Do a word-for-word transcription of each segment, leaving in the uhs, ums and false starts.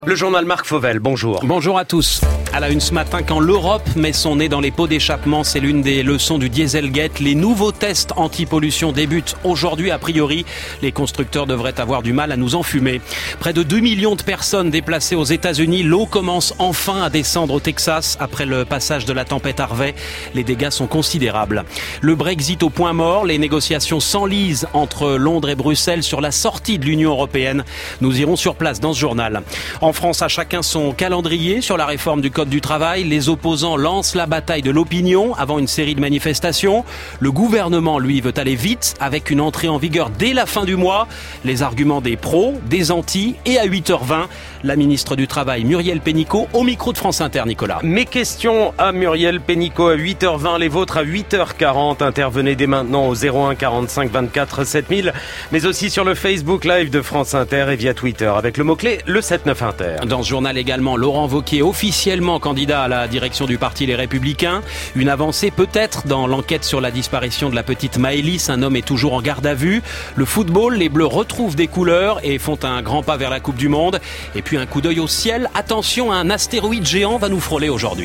Le journal Marc Fauvel, bonjour. Bonjour à tous. À la une ce matin, quand l'Europe met son nez dans les pots d'échappement, c'est l'une des leçons du Dieselgate. Les nouveaux tests anti-pollution débutent aujourd'hui. A priori, les constructeurs devraient avoir du mal à nous enfumer. Près de deux millions de personnes déplacées aux États-Unis. L'eau commence enfin à descendre au Texas après le passage de la tempête Harvey. Les dégâts sont considérables. Le Brexit au point mort. Les négociations s'enlisent entre Londres et Bruxelles sur la sortie de l'Union européenne. Nous irons sur place dans ce journal. En France, à chacun son calendrier sur la réforme du Code du travail. Les opposants lancent la bataille de l'opinion avant une série de manifestations. Le gouvernement, lui, veut aller vite avec une entrée en vigueur dès la fin du mois. Les arguments des pros, des antis et à huit heures vingt, la ministre du Travail, Muriel Pénicaud, au micro de France Inter, Nicolas. Mes questions à Muriel Pénicaud à huit heures vingt, les vôtres à huit heures quarante. Intervenez dès maintenant au zéro un quarante-cinq vingt-quatre sept mille, mais aussi sur le Facebook Live de France Inter et via Twitter avec le mot-clé le sept neuf Inter. Dans ce journal également, Laurent Wauquiez, officiellement candidat à la direction du parti Les Républicains. Une avancée peut-être dans l'enquête sur la disparition de la petite Maëlys. Un homme est toujours en garde à vue. Le football, les Bleus retrouvent des couleurs et font un grand pas vers la Coupe du Monde. Et puis un coup d'œil au ciel. Attention, un astéroïde géant va nous frôler aujourd'hui.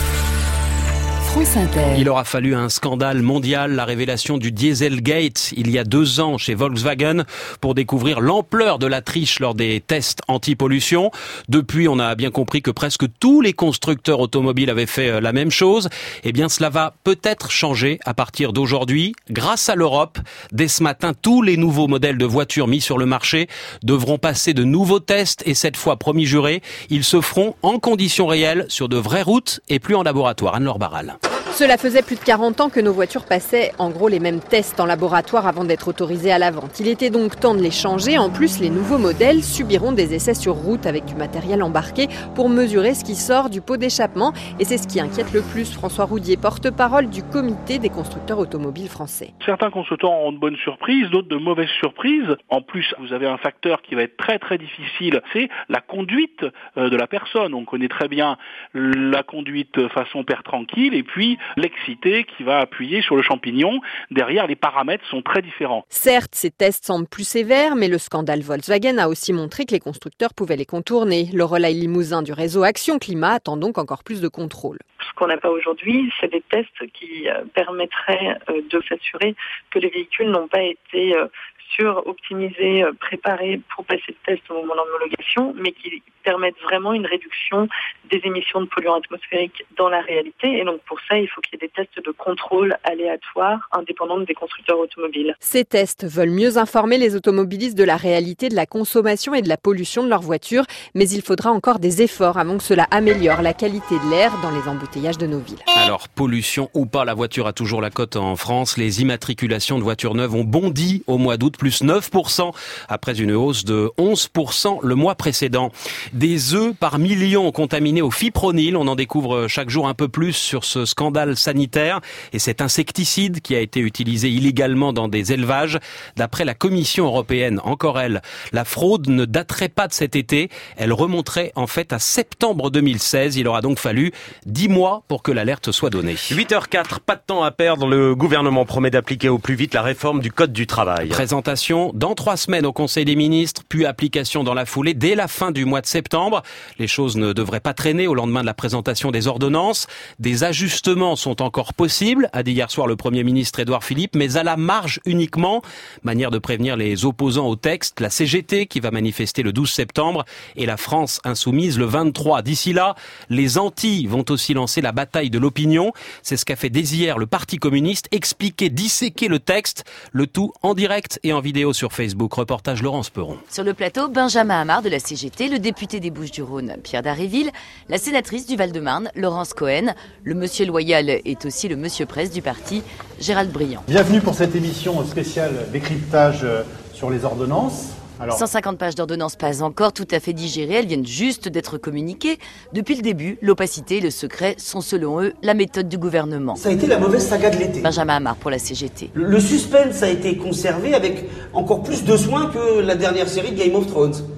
Il aura fallu un scandale mondial, la révélation du Dieselgate il y a deux ans chez Volkswagen pour découvrir l'ampleur de la triche lors des tests anti-pollution. Depuis, on a bien compris que presque tous les constructeurs automobiles avaient fait la même chose. Eh bien, cela va peut-être changer à partir d'aujourd'hui. Grâce à l'Europe, dès ce matin, tous les nouveaux modèles de voitures mis sur le marché devront passer de nouveaux tests et cette fois, promis juré, ils se feront en conditions réelles sur de vraies routes et plus en laboratoire. Anne-Laure Barral. Cela faisait plus de quarante ans que nos voitures passaient en gros les mêmes tests en laboratoire avant d'être autorisées à la vente. Il était donc temps de les changer. En plus, les nouveaux modèles subiront des essais sur route avec du matériel embarqué pour mesurer ce qui sort du pot d'échappement. Et c'est ce qui inquiète le plus. François Roudier, porte-parole du comité des constructeurs automobiles français. Certains constructeurs ont de bonnes surprises, d'autres de mauvaises surprises. En plus, vous avez un facteur qui va être très très difficile, c'est la conduite de la personne. On connaît très bien la conduite façon père tranquille et puis l'excité qui va appuyer sur le champignon. Derrière, les paramètres sont très différents. Certes, ces tests semblent plus sévères, mais le scandale Volkswagen a aussi montré que les constructeurs pouvaient les contourner. Le relais limousin du réseau Action Climat attend donc encore plus de contrôle. Ce qu'on n'a pas aujourd'hui, c'est des tests qui permettraient de s'assurer que les véhicules n'ont pas été sur-optimisés, préparés pour passer le test au moment d'homologation, mais qui permettent vraiment une réduction des émissions de polluants atmosphériques dans la réalité. Et donc pour ça, il faut qu'il y ait des tests de contrôle aléatoires, indépendants des constructeurs automobiles. Ces tests veulent mieux informer les automobilistes de la réalité de la consommation et de la pollution de leur voiture, mais il faudra encore des efforts avant que cela améliore la qualité de l'air dans les embouteillages de nos villes. Alors, pollution ou pas, la voiture a toujours la cote en France. Les immatriculations de voitures neuves ont bondi au mois d'août, plus neuf pour cent, après une hausse de onze pour cent le mois précédent. Des œufs par millions contaminés au fipronil. On en découvre chaque jour un peu plus sur ce scandale sanitaire et cet insecticide qui a été utilisé illégalement dans des élevages. D'après la Commission européenne, encore elle, la fraude ne daterait pas de cet été. Elle remonterait en fait à septembre deux mille seize. Il aura donc fallu dix mois pour que l'alerte soit donnée. huit heures quatre, pas de temps à perdre. Le gouvernement promet d'appliquer au plus vite la réforme du Code du travail. Présentation dans trois semaines au Conseil des ministres, puis application dans la foulée dès la fin du mois de septembre. Les choses ne devraient pas traîner au lendemain de la présentation des ordonnances. Des ajustements sont encore possibles, a dit hier soir le Premier ministre Édouard Philippe, mais à la marge uniquement. Manière de prévenir les opposants au texte, la C G T qui va manifester le douze septembre et la France insoumise le vingt-trois. D'ici là, les Antilles vont aussi lancer la bataille de l'opinion. C'est ce qu'a fait dès hier le Parti communiste, expliquer, disséquer le texte, le tout en direct et en vidéo sur Facebook. Reportage Laurence Perron. Sur le plateau, Benjamin Hamar de la C G T, le député des Bouches-du-Rhône, Pierre Dharréville, la sénatrice du Val-de-Marne, Laurence Cohen. Le monsieur loyal est aussi le monsieur presse du parti, Gérald Briand. Bienvenue pour cette émission spéciale décryptage sur les ordonnances. Alors... cent cinquante pages d'ordonnances pas encore tout à fait digérées, elles viennent juste d'être communiquées. Depuis le début, l'opacité et le secret sont selon eux la méthode du gouvernement. Ça a été la mauvaise saga de l'été. Benjamin Hamar pour la C G T. Le, le suspense a été conservé avec encore plus de soin que la dernière série de Game of Thrones.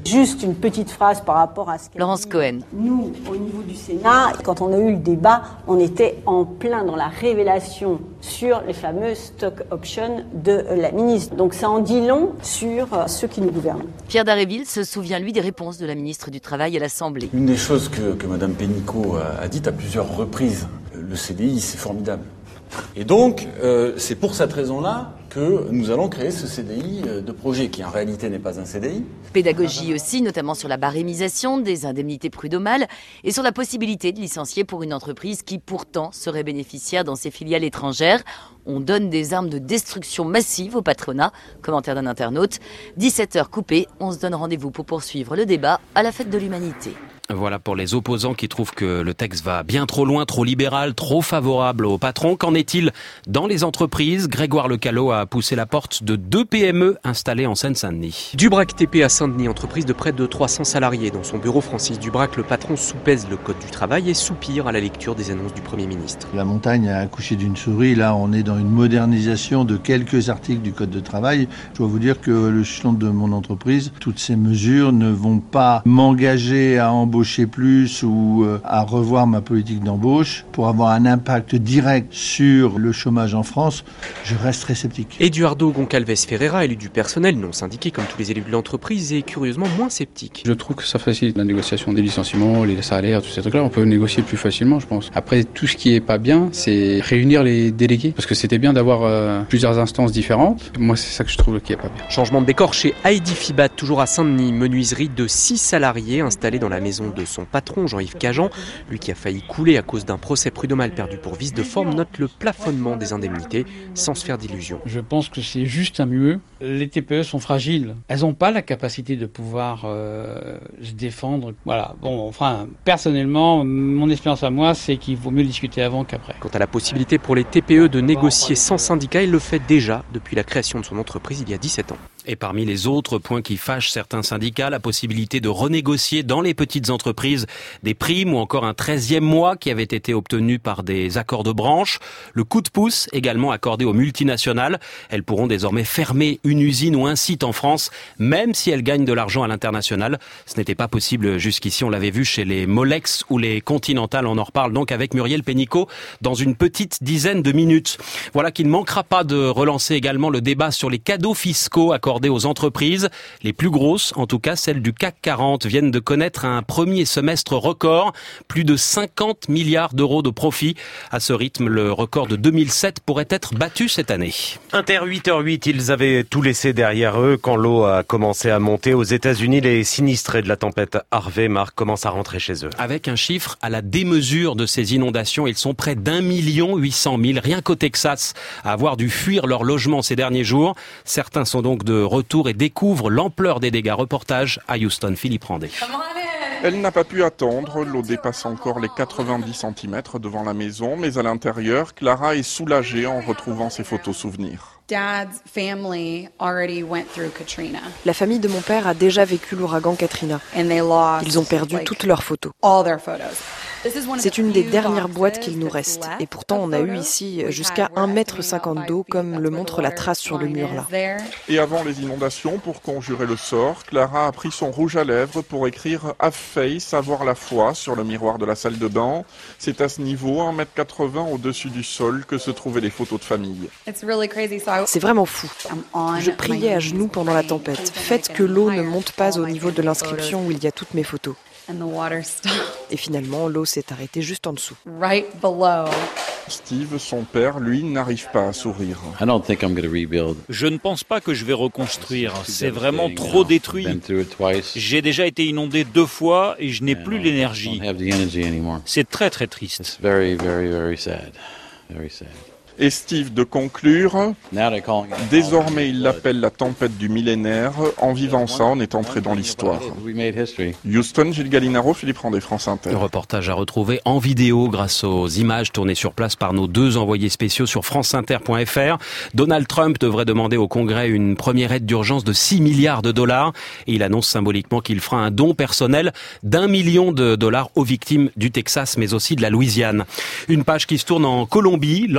Juste une petite phrase par rapport à ce qu'a Laurence Cohen. Nous, au niveau du Sénat, quand on a eu le débat, on était en plein dans la révélation sur les fameuses stock options de la ministre. Donc ça en dit long sur ceux qui nous gouvernent. Pierre Dharréville se souvient, lui, des réponses de la ministre du Travail à l'Assemblée. Une des choses que, que Mme Pénicaud a, a dites à plusieurs reprises, le C D I, c'est formidable. Et donc, euh, c'est pour cette raison-là que nous allons créer ce C D I de projet, qui en réalité n'est pas un C D I. Pédagogie aussi, notamment sur la barémisation des indemnités prud'homales et sur la possibilité de licencier pour une entreprise qui pourtant serait bénéficiaire dans ses filiales étrangères. On donne des armes de destruction massive au patronat. Commentaire d'un internaute. dix-sept heures coupées, on se donne rendez-vous pour poursuivre le débat à la fête de l'humanité. Voilà pour les opposants qui trouvent que le texte va bien trop loin, trop libéral, trop favorable aux patrons. Qu'en est-il dans les entreprises ? Grégoire Lecallot a poussé la porte de deux P M E installées en Seine-Saint-Denis. Dubrac T P à Saint-Denis, entreprise de près de trois cents salariés. Dans son bureau, Francis Dubrac, le patron soupèse le code du travail et soupire à la lecture des annonces du Premier ministre. La montagne a accouché d'une souris. Là, on est dans une modernisation de quelques articles du code de travail. Je dois vous dire que le échelon de mon entreprise, toutes ces mesures ne vont pas m'engager à embaucher plus ou à revoir ma politique d'embauche pour avoir un impact direct sur le chômage en France. Je reste très sceptique. Eduardo Goncalves Ferreira, élu du personnel, non syndiqué comme tous les élus de l'entreprise, est curieusement moins sceptique. Je trouve que ça facilite la négociation des licenciements, les salaires, tous ces trucs-là. On peut négocier plus facilement, je pense. Après, tout ce qui est pas bien, c'est réunir les délégués. Parce que c'était bien d'avoir euh, plusieurs instances différentes. Moi, c'est ça que je trouve qui est pas bien. Changement de décor chez Heidi Fibat, toujours à Saint-Denis. Menuiserie de six salariés installés dans la maison de son patron, Jean-Yves Cajan. Lui qui a failli couler à cause d'un procès prud'homal perdu pour vice de forme, note le plafonnement des indemnités sans se faire d'illusions. Je pense que c'est juste un mieux. Les T P E sont fragiles. Elles n'ont pas la capacité de pouvoir euh, se défendre. Voilà. Bon, enfin, personnellement, mon expérience à moi, c'est qu'il vaut mieux discuter avant qu'après. Quant à la possibilité pour les T P E de négocier sans syndicat, il le fait déjà depuis la création de son entreprise il y a dix-sept ans. Et parmi les autres points qui fâchent certains syndicats, la possibilité de renégocier dans les petites entreprises des primes ou encore un treizième mois qui avait été obtenu par des accords de branche. Le coup de pouce également accordé aux multinationales. Elles pourront désormais fermer une usine ou un site en France, même si elles gagnent de l'argent à l'international. Ce n'était pas possible jusqu'ici, on l'avait vu chez les Molex ou les Continental. On en reparle donc avec Muriel Pénicaud dans une petite dizaine de minutes. Voilà qui ne manquera pas de relancer également le débat sur les cadeaux fiscaux accordés aux entreprises. Les plus grosses, en tout cas celles du C A C quarante, viennent de connaître un premier semestre record. Plus de cinquante milliards d'euros de profit. À ce rythme, le record de deux mille sept pourrait être battu cette année. Inter huit heures huit, ils avaient tout laissé derrière eux quand l'eau a commencé à monter. Aux États-Unis, les sinistrés de la tempête Harvey, Marc, commencent à rentrer chez eux. Avec un chiffre à la démesure de ces inondations, ils sont près d'un million huit cent mille, rien qu'au Texas, à avoir dû fuir leur logement ces derniers jours. Certains sont donc de retour et découvrent l'ampleur des dégâts. Reportage à Houston, Philippe Randé. Elle n'a pas pu attendre, l'eau dépasse encore les quatre-vingt-dix centimètres devant la maison, mais à l'intérieur, Clara est soulagée en retrouvant ses photos souvenirs. La famille de mon père a déjà vécu l'ouragan Katrina. Ils ont perdu toutes leurs photos. C'est une des dernières boîtes qu'il nous reste. Et pourtant, on a eu ici jusqu'à un mètre cinquante d'eau, comme le montre la trace sur le mur là. Et avant les inondations, pour conjurer le sort, Clara a pris son rouge à lèvres pour écrire « Have faith », avoir la foi sur le miroir de la salle de bain. C'est à ce niveau, un mètre quatre-vingts au-dessus du sol, que se trouvaient les photos de famille. C'est vraiment fou. Je priais à genoux pendant la tempête. Faites que l'eau ne monte pas au niveau de l'inscription où il y a toutes mes photos. Et finalement, l'eau s'est arrêtée juste en dessous. Steve, son père, lui, n'arrive pas à sourire. Je ne pense pas que je vais reconstruire. C'est vraiment trop détruit. J'ai déjà été inondé deux fois et je n'ai plus l'énergie. C'est très très triste. Et Steve de conclure, désormais il l'appelle la tempête du millénaire. En vivant ça, on est entré dans l'histoire. Houston, Gilles Gallinaro, Philippe Randé, France Inter. Le reportage à retrouver en vidéo grâce aux images tournées sur place par nos deux envoyés spéciaux sur franceinter point f r. Donald Trump devrait demander au Congrès une première aide d'urgence de six milliards de dollars. Et il annonce symboliquement qu'il fera un don personnel d'un million de dollars aux victimes du Texas, mais aussi de la Louisiane. Une page qui se tourne en Colombie. L'ancienne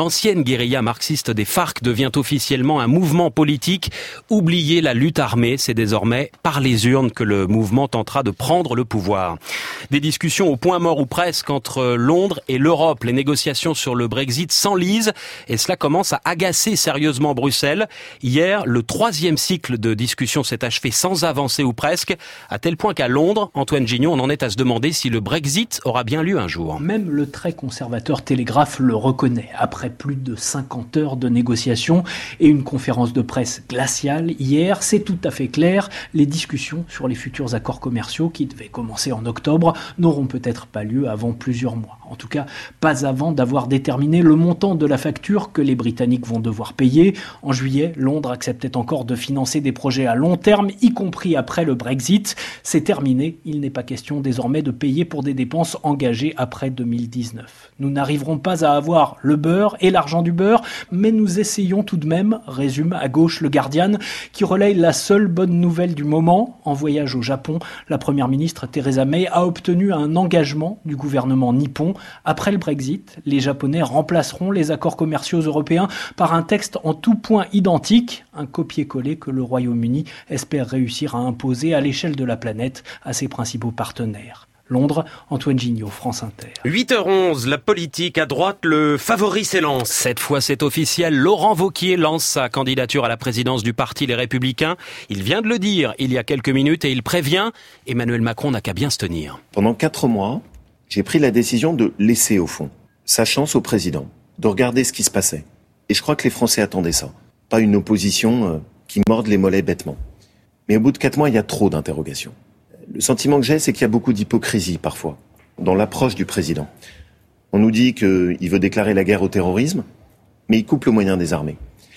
l'ancienne guérilla marxiste des FARC devient officiellement un mouvement politique. Oubliez la lutte armée, c'est désormais par les urnes que le mouvement tentera de prendre le pouvoir. Des discussions au point mort ou presque entre Londres et l'Europe. Les négociations sur le Brexit s'enlisent et cela commence à agacer sérieusement Bruxelles. Hier, le troisième cycle de discussion s'est achevé sans avancée ou presque, à tel point qu'à Londres, Antoine Gignon, on en est à se demander si le Brexit aura bien lieu un jour. Même le très conservateur Télégraphe le reconnaît. Après plus de cinquante heures de négociations et une conférence de presse glaciale hier, c'est tout à fait clair, les discussions sur les futurs accords commerciaux qui devaient commencer en octobre n'auront peut-être pas lieu avant plusieurs mois. En tout cas, pas avant d'avoir déterminé le montant de la facture que les Britanniques vont devoir payer. En juillet, Londres acceptait encore de financer des projets à long terme, y compris après le Brexit. C'est terminé, il n'est pas question désormais de payer pour des dépenses engagées après deux mille dix-neuf. Nous n'arriverons pas à avoir le beurre et l'argent du beurre, mais nous essayons tout de même, résume à gauche le Guardian, qui relaye la seule bonne nouvelle du moment. En voyage au Japon, la première ministre Theresa May a obtenu un engagement du gouvernement nippon. Après le Brexit, les Japonais remplaceront les accords commerciaux européens par un texte en tout point identique, un copier-coller que le Royaume-Uni espère réussir à imposer à l'échelle de la planète à ses principaux partenaires. Londres, Antoine Gignon, France Inter. huit heures onze, la politique à droite, le favori s'élance. Cette fois, c'est officiel. Laurent Wauquiez lance sa candidature à la présidence du parti Les Républicains. Il vient de le dire il y a quelques minutes et il prévient, Emmanuel Macron n'a qu'à bien se tenir. Pendant quatre mois, j'ai pris la décision de laisser, au fond, sa chance au président, de regarder ce qui se passait. Et je crois que les Français attendaient ça. Pas une opposition euh, qui morde les mollets bêtement. Mais au bout de quatre mois, il y a trop d'interrogations. Le sentiment que j'ai, c'est qu'il y a beaucoup d'hypocrisie, parfois, dans l'approche du président. On nous dit qu'il veut déclarer la guerre au terrorisme, mais il coupe le moyen des armées.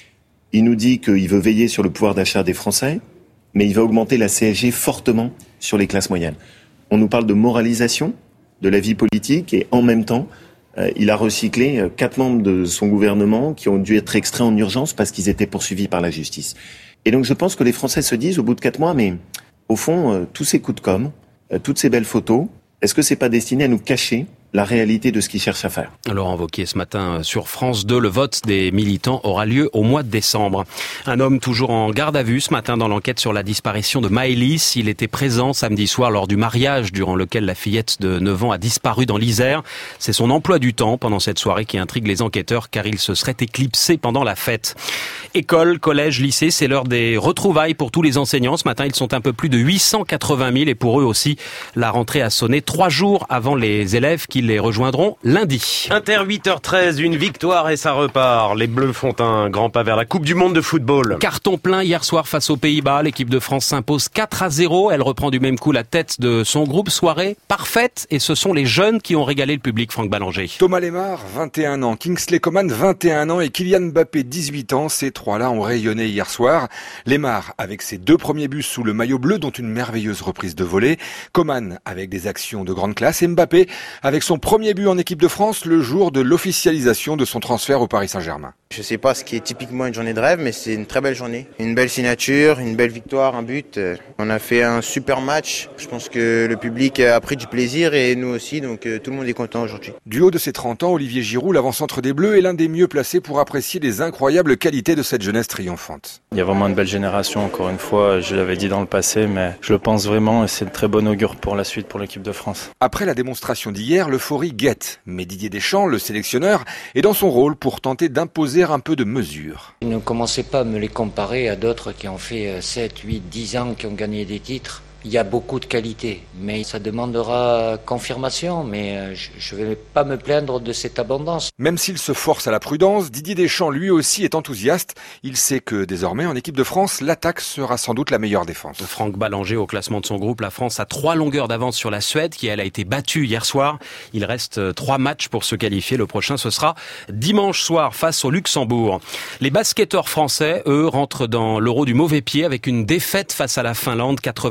Il nous dit qu'il veut veiller sur le pouvoir d'achat des Français, mais il va augmenter la C S G fortement sur les classes moyennes. On nous parle de moralisation de la vie politique et en même temps, euh, il a recyclé euh, quatre membres de son gouvernement qui ont dû être extraits en urgence parce qu'ils étaient poursuivis par la justice. Et donc je pense que les Français se disent au bout de quatre mois, mais au fond, euh, tous ces coups de com', euh, toutes ces belles photos, est-ce que c'est pas destiné à nous cacher la réalité de ce qu'ils cherchent à faire? Laurent Wauquiez ce matin sur France deux, le vote des militants aura lieu au mois de décembre. Un homme toujours en garde à vue ce matin dans l'enquête sur la disparition de Maëlys. Il était présent samedi soir lors du mariage durant lequel la fillette de neuf ans a disparu dans l'Isère. C'est son emploi du temps pendant cette soirée qui intrigue les enquêteurs car il se serait éclipsé pendant la fête. École, collège, lycée, c'est l'heure des retrouvailles pour tous les enseignants. Ce matin, ils sont un peu plus de huit cent quatre-vingt mille et pour eux aussi, la rentrée a sonné trois jours avant les élèves qui les rejoindront lundi. Inter huit heures treize, une victoire et ça repart. Les Bleus font un grand pas vers la Coupe du Monde de football. Carton plein hier soir face aux Pays-Bas. L'équipe de France s'impose quatre à zéro. Elle reprend du même coup la tête de son groupe. Soirée parfaite et ce sont les jeunes qui ont régalé le public, Franck Ballanger. Thomas Lemar, vingt et un ans. Kingsley Coman, vingt et un ans. Et Kylian Mbappé, dix-huit ans. Ces trois-là ont rayonné hier soir. Lemar avec ses deux premiers buts sous le maillot bleu, dont une merveilleuse reprise de volée. Coman avec des actions de grande classe. Et Mbappé avec son premier but en équipe de France le jour de l'officialisation de son transfert au Paris Saint-Germain. Je sais pas ce qui est typiquement une journée de rêve, mais c'est une très belle journée. Une belle signature, une belle victoire, un but. On a fait un super match. Je pense que le public a pris du plaisir et nous aussi, donc tout le monde est content aujourd'hui. Du haut de ses trente ans, Olivier Giroud, l'avant-centre des Bleus, est l'un des mieux placés pour apprécier les incroyables qualités de cette jeunesse triomphante. Il y a vraiment une belle génération, encore une fois, je l'avais dit dans le passé, mais je le pense vraiment et c'est de très bon augure pour la suite pour l'équipe de France. Après la démonstration d'hier, l'euphorie guette. Mais Didier Deschamps, le sélectionneur, est dans son rôle pour tenter d'imposer un peu de mesure. Ne commencez pas à me les comparer à d'autres qui ont fait sept, huit, dix ans, qui ont gagné des titres. Il y a beaucoup de qualités, mais ça demandera confirmation, mais je ne vais pas me plaindre de cette abondance. Même s'il se force à la prudence, Didier Deschamps lui aussi est enthousiaste. Il sait que désormais, en équipe de France, l'attaque sera sans doute la meilleure défense. Franck Ballanger au classement de son groupe, la France a trois longueurs d'avance sur la Suède, qui elle a été battue hier soir. Il reste trois matchs pour se qualifier. Le prochain, ce sera dimanche soir face au Luxembourg. Les basketteurs français, eux, rentrent dans l'Euro du mauvais pied avec une défaite face à la Finlande, quatre-vingt-six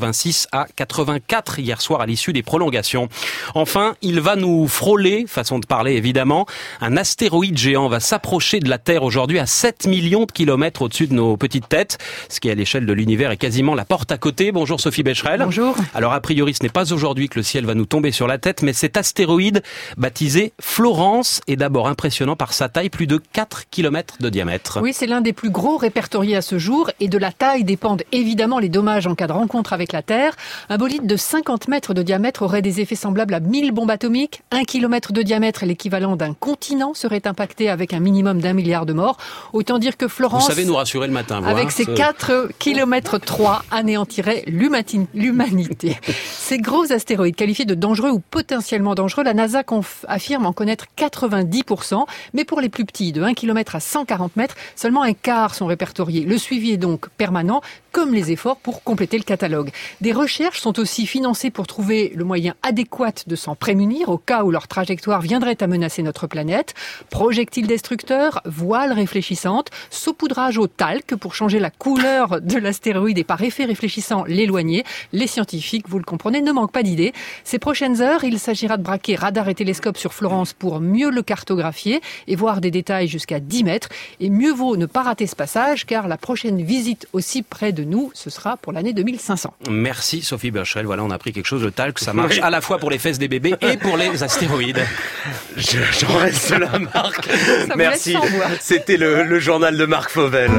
quatre-vingt-dix à quatre-vingt-quatre hier soir à l'issue des prolongations. Enfin, il va nous frôler, façon de parler évidemment. Un astéroïde géant va s'approcher de la Terre aujourd'hui à sept millions de kilomètres au-dessus de nos petites têtes, ce qui à l'échelle de l'univers est quasiment la porte à côté. Bonjour Sophie Becherel. Bonjour. Alors a priori ce n'est pas aujourd'hui que le ciel va nous tomber sur la tête, mais cet astéroïde baptisé Florence est d'abord impressionnant par sa taille, plus de quatre kilomètres de diamètre. Oui, c'est l'un des plus gros répertoriés à ce jour et de la taille dépendent évidemment les dommages en cas de rencontre avec la Terre. Un bolide de cinquante mètres de diamètre aurait des effets semblables à mille bombes atomiques. Un kilomètre de diamètre est l'équivalent d'un continent serait impacté avec un minimum d'un milliard de morts. Autant dire que Florence, vous savez nous rassurer le matin, vous, avec hein, ses ce... quatre kilomètres trois, anéantirait l'humanité. Ces gros astéroïdes qualifiés de dangereux ou potentiellement dangereux, la NASA conf... affirme en connaître quatre-vingt-dix pour cent, mais pour les plus petits, de un kilomètre à cent quarante mètres, seulement un quart sont répertoriés. Le suivi est donc permanent, comme les efforts pour compléter le catalogue. Des recherches sont aussi financées pour trouver le moyen adéquat de s'en prémunir au cas où leur trajectoire viendrait à menacer notre planète. Projectiles destructeurs, voiles réfléchissantes, saupoudrage au talc pour changer la couleur de l'astéroïde et par effet réfléchissant l'éloigner. Les scientifiques, vous le comprenez, ne manquent pas d'idées. Ces prochaines heures, il s'agira de braquer radar et télescope sur Florence pour mieux le cartographier et voir des détails jusqu'à dix mètres. Et mieux vaut ne pas rater ce passage car la prochaine visite aussi près de nous, ce sera pour l'année deux mille cinq cents. Merci Sophie Becherel. Voilà, on a appris quelque chose. Le talc, ça marche à la fois pour les fesses des bébés et pour les astéroïdes. Je, j'en reste là, Marc. Merci. C'était le, le journal de Marc Fauvel.